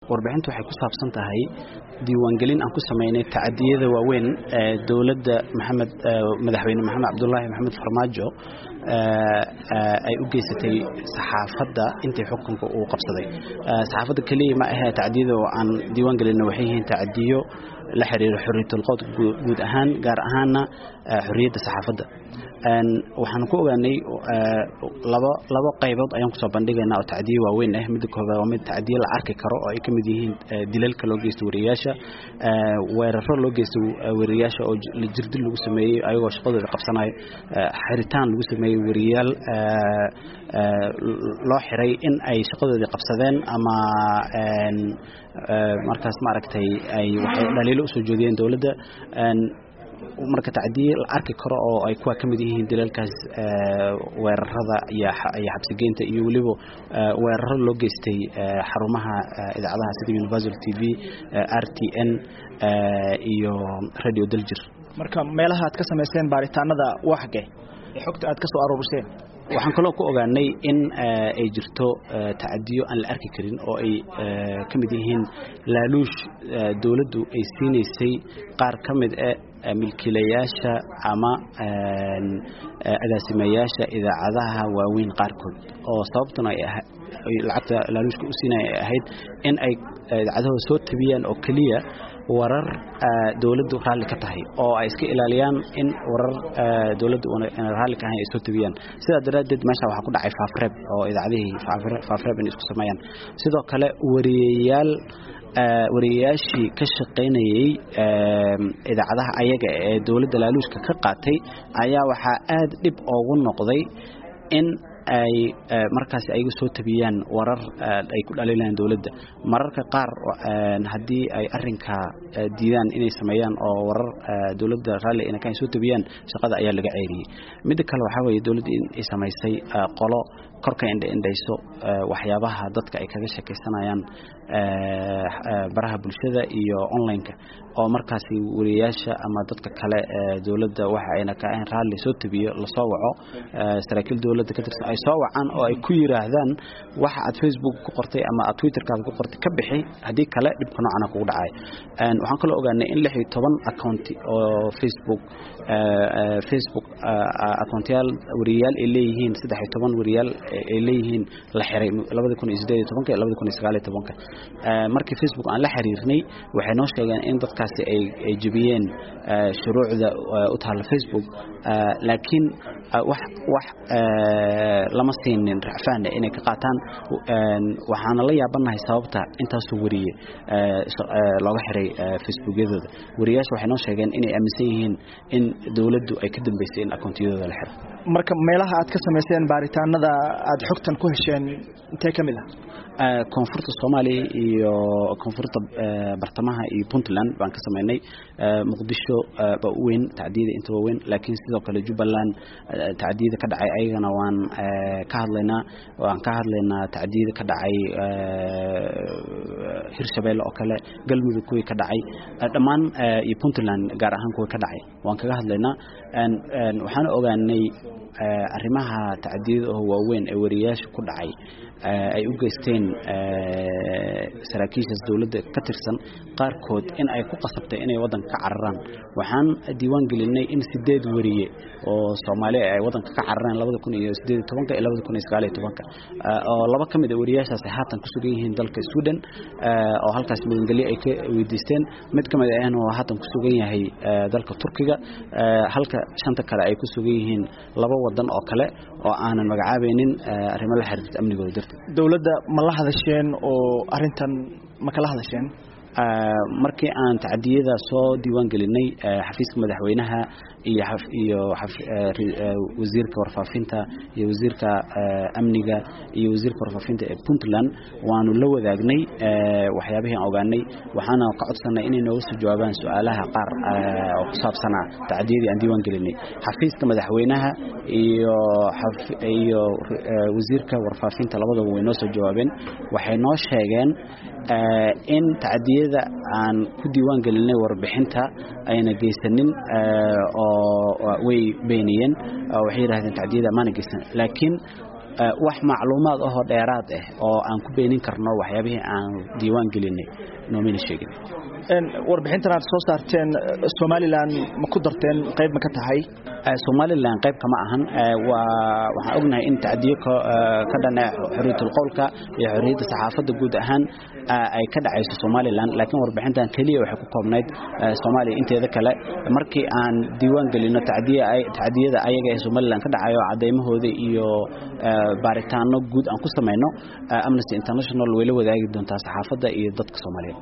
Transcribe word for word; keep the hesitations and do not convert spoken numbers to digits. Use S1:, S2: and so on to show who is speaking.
S1: warbixintu waxay ku saabsan tahay diiwaangelin aan ku sameynay tacadiyada waaweyn ee dawladda Maxamed madaxweyne Maxamed Cabdullaahi Maxamed Farmaajo ay u geysatay saxaafadda intii xukunka uu qabsaday. saxaafadda kaliya ma aha tacadiyada oo aan diiwaangelin waxay yihiin tacadiyo la xiriira xorriyatul qowl guud ahaan gaar ahaanna xorriyadda saxaafadda. aan waxaan ku ogaanay laba laba qaybood ayaan ku soo bandhigaynaa oo tacadiyo waaweyn ah. mid koobaad waa mid tacadiyo la arki karo oo ay ka mid yihiin dilalka loo geysto wariyaasha, weerarro loo geysto wariyaasha oo la jirdil lagu sameeyay ayagoo shaqadooda qabsanaya, xiritaan lagu sameeyay wariyaal loo xiray in ay shaqadooda qabsadeen ama markaas ma aragtay ay waxay dhaliilo u soo jeediyeen dawladda. marka tacadiye la arki karo oo ay kuwa kamid yihiin dilalkaas weerarada iyo xabsigeynta iyo waliba weeraro loo geystay xarumaha idaacadaha sida Universal T V, R T N iyo Radio Daljir.
S2: marka meelaha aad ka sameyseen baaritaanada waxge ee xogta aad ka soo aruuriseen
S1: waxaan kaloo ku ogaanay in ay jirto tacadiyo aan la arki karin oo ay kamid yihiin laaluush dawladdu ay siineysay qaar kamid ah milkiilayaasha ama agaasimayaasha idaacadaha waaweyn qaarkood oo sababtuna ay lacagta laaluushka u siinay ahayd in ay idaacadaha soo tabiyaan oo kaliya warar dawladdu raalli ka tahay oo ay iska ilaaliyaan in warar dawladdu aan raalli ka ahayn ay soo tabiyaan. sida daraadeed meesha waxa ku dhacay faafreeb oo idaacadihii faafreeb in isku sameeyaan. sidoo kale wariyayaal wariyaashii ka shaqeynayay idaacadaha ayaga ee dawladda laaluushka ka qaatay ayaa waxa aad dib ugu noqday in ay markaas ay soo tabiyaan warar ay ku dhaliilaan dawladda. mararka qaar hadii ay arrinka diidaan inay sameeyaan oo warar dawladda raalli inay ka soo tabiyaan shaqada ayaa laga ceyriyay. mid kale waxa weeye dawladda in ay sameysay qolo korka indha indhayso waxyaabaha dadka ay kaga shaqeysanayaan baraha bulshada iyo online-ka oo markaas wariyaasha ama dadka kale dawladda waxa ayna ka ahayn raalli soo tabiyo la soo waco saraakiil dawladda ka tirsan ay soo wacaan oo ay ku yiraahdaan waxa aad Facebook ku qortay ama aad Twitter-ka ku qortay ka bixi hadii kale dhibka noocan ah kugu dhacay. aan waxaan kala ogaanay in lix iyo toban account oo Facebook Facebook account-yaal wariyaal ay leeyihiin saddex iyo toban wariyaal ay leeyihiin la xiray laba kun iyo siddeed iyo toban iyo laba kun iyo sagaal iyo toban. markii Facebook aan la xiriirnay waxay noo sheegeen in dadkaasi ay ay jabiyeen shuruucda u taal Facebook laakiin wax wax lama siinin rafaan inay ka qaataan. waxaana la yaabanahay sababta intaas wariye looga xiray Facebook-yadooda. wariyaasha waxay noo sheegeen inay aaminsan yihiin in dawladdu ay ka dambeysay in account-yadooda la xiro.
S2: marka meelaha aad ka sameyseen baaritaanada aad xogtan ku hesheen intee kamid ah
S1: koonfurta Soomaaliya iyo koonfurta bartamaha iyo Puntland baan ka sameynay. Muqdisho ba weyn tacdiida inta weyn laakiin sidoo kale Jubbaland tacdiida ka dhacay ayagana waan ka hadlaynaa waan ka hadlaynaa tacdiida ka dhacay Hirshabelle oo kale Galmudug kuwi ka dhacay dhamaan iyo Puntland gaar ahaan kuwi ka dhacay waan kaga hadlaynaa. waxaan ogaanay arrimaha tacdiida oo waaweyn ee wariyaasha ku dhacay ay u geysteen saraakiisha dawladda ka tirsan qaarkood in ay ku qasabtay inay wadanka ka cararaan. waxaan diiwaan gelinay in sideed wariye oo Soomaali ay wadanka ka carareen laba kun iyo siddeed iyo toban iyo laba kun iyo sagaal iyo toban oo laba kamid ah wariyaashaas haatan ku sugan yihiin dalka Sweden oo halkaas magangali ay ka weydiisteen. mid kamid ah oo haatan ku sugan yahay dalka Turkiga halka shanta kale ay ku sugan yihiin laba wadan oo kale oo aanan magacaabaynin arrimo la xiriirta amnigooda darteed.
S2: dawladda ma la hadasheen oo arintan ma kala hadasheen
S1: markii aan tacdiyada soo diiwaan gelinay xafiiska madaxweynaha iyo iyo wasiirka warfaafinta iyo wasiirka amniga iyo wasiirka warfaafinta ee Puntland waanu la wadaagnay waxyaabihii aan ogaanay waxaana ka codsanay inay noo soo jawaabaan su'aalaha qaar oo ku saabsan tacdiyadii aan diiwaan gelinay. xafiiska madaxweynaha iyo iyo wasiirka warfaafinta labadaba way noo soo jawaabeen. waxay noo sheegeen in tacdiyada aan ku diiwaan gelinay warbixinta ayna geysanin oo way beeniyeen waxay yiraahdeen tacdiyada ma geysan laakiin wax macluumaad oo dheeraad ah oo aan ku beenin karno waxyaabihii aan diiwaan gelinay noomina sheegin
S2: warbixintan aad soo saarteen Somaliland ma ku darteen qayb ma ka tahay
S1: Somaliland qayb kama ahan waa waxaan ognahay in tacdiyo ka dhanaa xoriyadda qowlka iyo xoriyadda saxaafadda guud ahaan ay ka dhacayso Somaliland laakiin warbixintan kaliya waxay ku koobnayd Soomaaliya inteeda kale markii aan diiwaan gelino tacdiyo ay tacdiyada ayaga ee Somaliland ka dhacayo cadeymahooda iyo baaritaano guud aan ku sameeyno Amnesty International way la wadaagi doontaa saxaafadda iyo dadka Soomaaliyeed